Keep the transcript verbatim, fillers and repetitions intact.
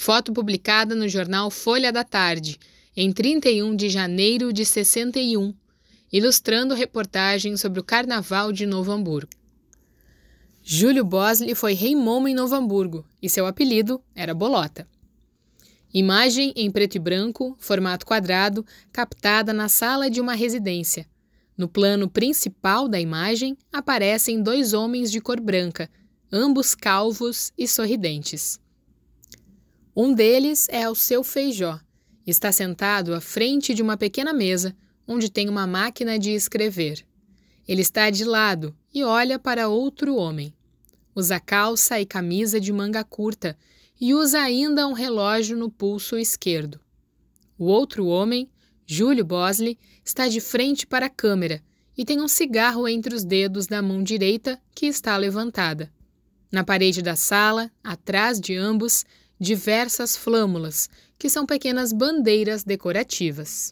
Foto publicada no jornal Folha da Tarde, em trinta e um de janeiro de sessenta e um, ilustrando reportagem sobre o Carnaval de Novo Hamburgo. Júlio Bosley foi rei momo em Novo Hamburgo e seu apelido era Bolota. Imagem em preto e branco, formato quadrado, captada na sala de uma residência. No plano principal da imagem aparecem dois homens de cor branca, ambos calvos e sorridentes. Um deles é Alceu Feijó. Está sentado à frente de uma pequena mesa, onde tem uma máquina de escrever. Ele está de lado e olha para outro homem. Usa calça e camisa de manga curta e usa ainda um relógio no pulso esquerdo. O outro homem, Júlio Bosley, está de frente para a câmera e tem um cigarro entre os dedos da mão direita que está levantada. Na parede da sala, atrás de ambos, diversas flâmulas, que são pequenas bandeiras decorativas.